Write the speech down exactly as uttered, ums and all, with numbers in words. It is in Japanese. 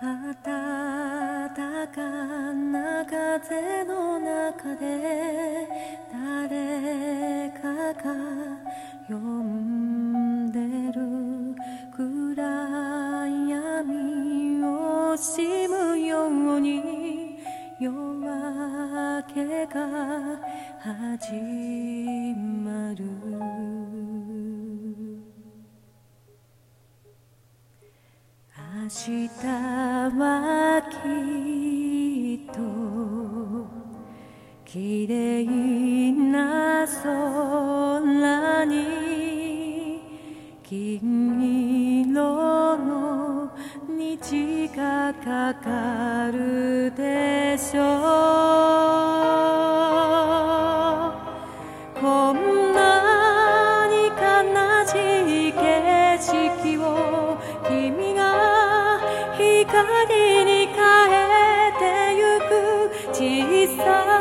暖かな風の中で誰かが呼んでる暗闇を惜しむように夜明けが始まる。明日はきっと綺麗な空に金色の虹がかかるでしょう。こんなに悲しい景色を君が光に変えてゆく小さ